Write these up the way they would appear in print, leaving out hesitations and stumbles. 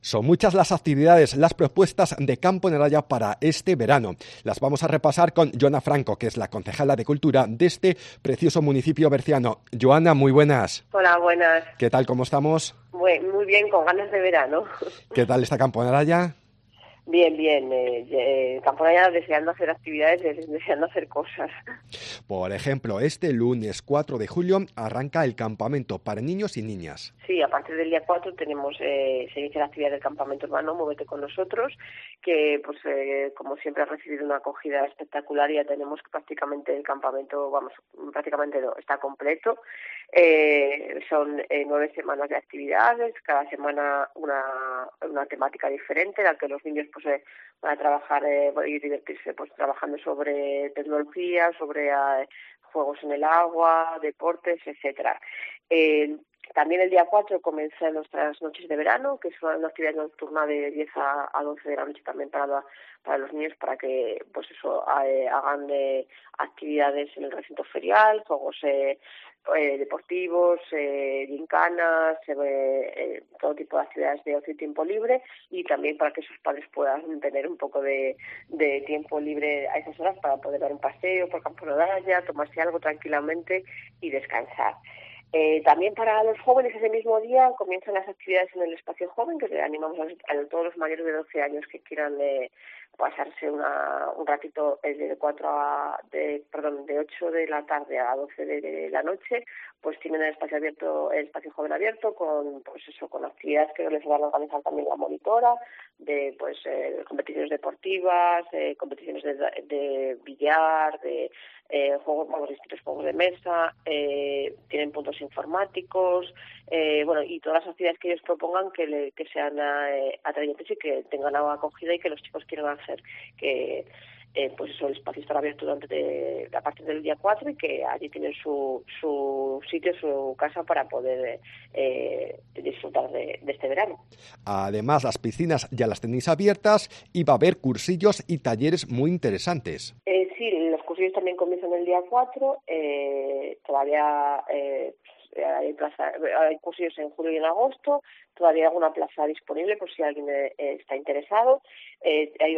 Son muchas las actividades, las propuestas de Campo en Araya para este verano. Las vamos a repasar con Joana Franco, que es la concejala de Cultura de este precioso municipio berciano. Joana, muy buenas. Hola, buenas. ¿Qué tal, cómo estamos? Muy bien, con ganas de verano. ¿Qué tal está Campo en Araya? Bien, bien. Camporaya deseando hacer actividades, deseando hacer cosas. Por ejemplo, este lunes 4 de julio arranca el campamento para niños y niñas. Sí, a partir del día 4 se inicia la actividad del campamento urbano Muévete con nosotros, que como siempre ha recibido una acogida espectacular y ya tenemos prácticamente el campamento, prácticamente no, está completo. Son 9 semanas de actividades, cada semana una temática diferente, en la que los niños van a trabajar y divertirse trabajando sobre tecnología, sobre juegos en el agua, deportes, etcétera. También el día 4 comienzan nuestras noches de verano, que es una actividad nocturna de 10 a 12 de la noche también para los niños, para que hagan actividades en el recinto ferial, juegos deportivos, gincanas, todo tipo de actividades de ocio y tiempo libre, y también para que sus padres puedan tener un poco de tiempo libre a esas horas para poder dar un paseo por Campo de Araya, tomarse algo tranquilamente y descansar. También para los jóvenes ese mismo día comienzan las actividades en el espacio joven, que le animamos a todos los mayores de 12 años que quieran pasarse un ratito de 8 de la tarde a 12 de la noche, pues tienen el espacio joven abierto con con actividades que les van a organizar también la monitora, de competiciones deportivas, competiciones de billar, de distintos juegos de mesa, tienen puntos informáticos, y todas las actividades que ellos propongan que sean atrayentes y que tengan agua acogida y que los chicos quieran hacer, que el espacio estará abierto a partir del día 4 y que allí tienen su sitio, su casa para poder disfrutar de este verano. Además, las piscinas ya las tenéis abiertas y va a haber cursillos y talleres muy interesantes. Sí, los cursillos también comienzan el día 4, todavía hay cursillos en julio y en agosto, todavía hay alguna plaza disponible por si alguien está interesado. Hay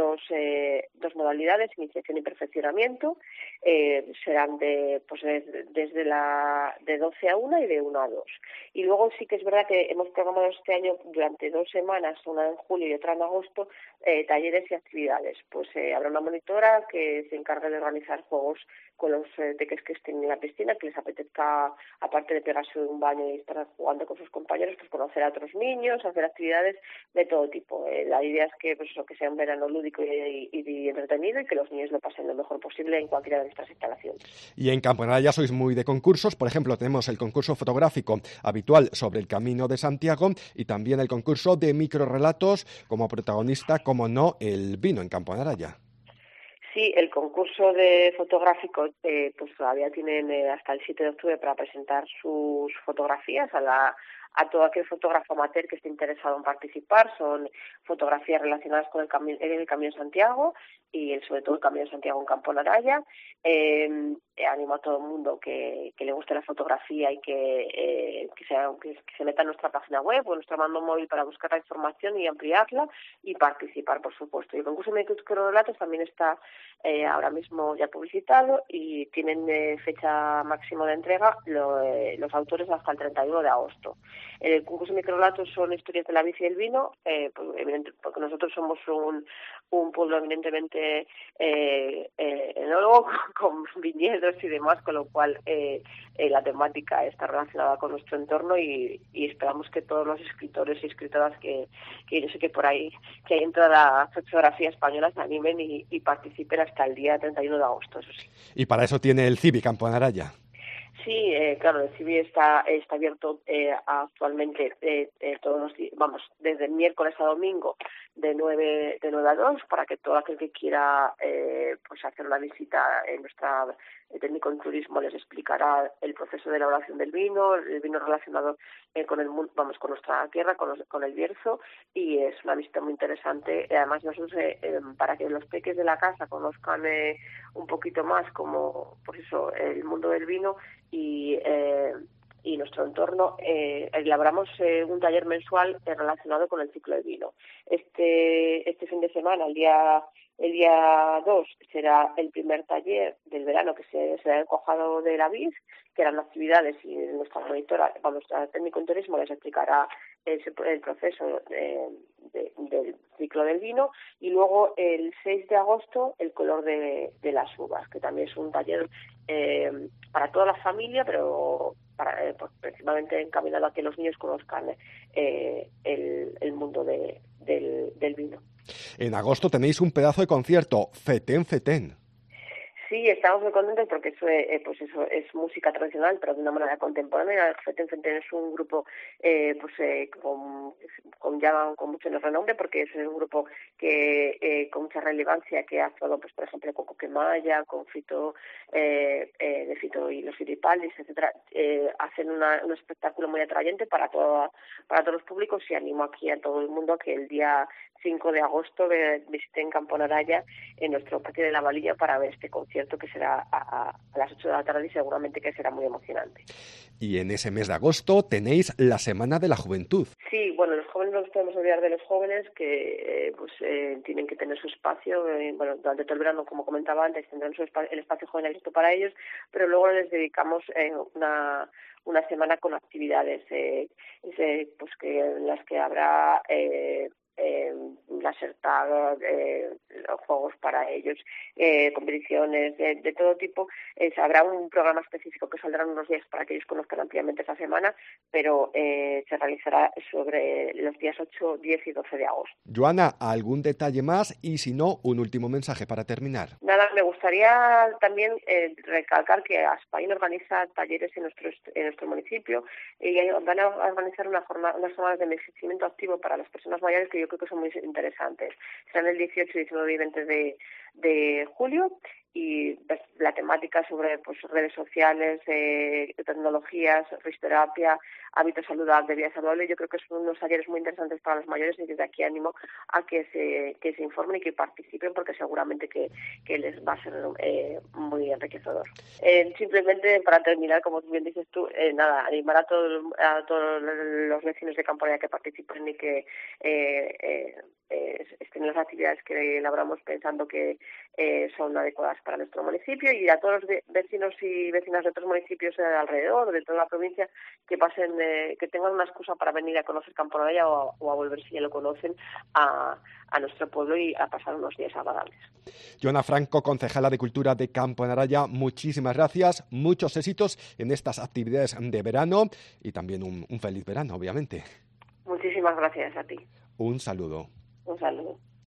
dos modalidades, iniciación y perfeccionamiento, serán desde de 12 a 1 y de 1 a 2. Y luego sí que es verdad que hemos programado este año durante 2 semanas, una en julio y otra en agosto, talleres y actividades. Habrá una monitora que se encargue de organizar juegos con los peques que estén en la piscina, que les apetezca, aparte de pegarse un baño y estar jugando con sus compañeros, conocer a otros niños, hacer actividades de todo tipo. La idea es que sea un verano lúdico y entretenido y que los niños lo pasen lo mejor posible en cualquiera de nuestras instalaciones. Y en Campo de Araya sois muy de concursos. Por ejemplo, tenemos el concurso fotográfico habitual sobre el Camino de Santiago y también el concurso de microrrelatos como protagonista, como no, el vino en Campo de Araya. Sí, el concurso de fotográfico todavía tienen hasta el 7 de octubre para presentar sus fotografías a todo aquel fotógrafo amateur que esté interesado en participar. Son fotografías relacionadas con el Camino de Santiago y sobre todo el Camino de Santiago en Campo de Araya. Animo a todo el mundo que le guste la fotografía y que se meta en nuestra página web o en nuestro mando móvil para buscar la información y ampliarla y participar, por supuesto. Y el concurso de microrrelatos también está ahora mismo ya publicitado y tienen fecha máxima de entrega los autores hasta el 31 de agosto. El concurso de microrrelatos son historias de la bici y el vino, porque nosotros somos un pueblo eminentemente enólogo con viñedos y demás, con lo cual la temática está relacionada con nuestro entorno y esperamos que todos los escritores y escritoras que yo sé que por ahí que hay en toda la fotografía española se animen y participen hasta el día 31 de agosto, eso sí. Y para eso tiene el CIVI Campo de Araya. Sí, claro, el CIVI está abierto actualmente todos los días, desde el miércoles a domingo de 9 a 2 para que todo aquel que quiera hacer una visita en nuestra técnico en turismo les explicará el proceso de elaboración del vino, el vino relacionado con nuestra tierra, con el Bierzo, y es una visita muy interesante. Además nosotros para que los peques de la casa conozcan un poquito más como el mundo del vino y y nuestro entorno, elaboramos un taller mensual relacionado con el ciclo del vino. Este fin de semana, el día 2, será el primer taller del verano que será el cuajado de la vid, que eran actividades, y nuestra monitora, nuestra técnico en turismo les explicará el proceso del ciclo del vino. Y luego el 6 de agosto el color de las uvas, que también es un taller para toda la familia, pero principalmente encaminado a que los niños conozcan el mundo del vino. En agosto tenéis un pedazo de concierto, Fetén Fetén. Sí, estamos muy contentos porque eso es música tradicional, pero de una manera contemporánea. Fetén Fetén es un grupo con mucho renombre, porque es un grupo que con mucha relevancia, que ha actuado, pues por ejemplo, con Coquemaya, con Fito, de Fito y los Fitipaldis, etcétera. Hacen un espectáculo muy atrayente para todos los públicos, y animo aquí a todo el mundo a que el día 5 de agosto visiten Campo Naraya en nuestro Parque de la Valilla para ver este concierto, que será a las 8 de la tarde, y seguramente que será muy emocionante. Y en ese mes de agosto tenéis la Semana de la Juventud. Sí, bueno, los jóvenes no nos podemos olvidar de los jóvenes, que tienen que tener su espacio. Durante todo el verano, como comentaba antes, tendrán el espacio joven abierto para ellos, pero luego les dedicamos una semana con actividades en las que habrá lasertag, juegos para ellos, competiciones de todo tipo. Habrá un programa específico que saldrá unos días para que ellos conozcan ampliamente esa semana, pero se realizará sobre los días 8, 10 y 12 de agosto. Joana, ¿algún detalle más? Y si no, un último mensaje para terminar. Nada, me gustaría también recalcar que Aspain organiza talleres en nuestro municipio, y van a organizar unas jornadas de envejecimiento activo para las personas mayores, que yo creo que son muy interesantes. Serán el 18, 19 y 20 de julio, y la temática sobre redes sociales, tecnologías, risoterapia, hábitos saludables, vida saludable. Yo creo que son unos talleres muy interesantes para los mayores, y desde aquí animo a que se informen y que participen, porque seguramente que les va a ser muy enriquecedor. Simplemente para terminar, como bien dices tú, animar a todos los vecinos de Campo Naraya que participen y que estén en las actividades que elaboramos, pensando que son adecuadas para nuestro municipio, y a todos los vecinos y vecinas de otros municipios de alrededor, de toda la provincia, que tengan una excusa para venir a conocer Campo Naraya, o a volver, si ya lo conocen, a nuestro pueblo, y a pasar unos días agradables. Joana Franco, concejala de Cultura de Campo Naraya, muchísimas gracias, muchos éxitos en estas actividades de verano, y también un feliz verano, obviamente. Muchísimas gracias a ti. Un saludo. Un saludo.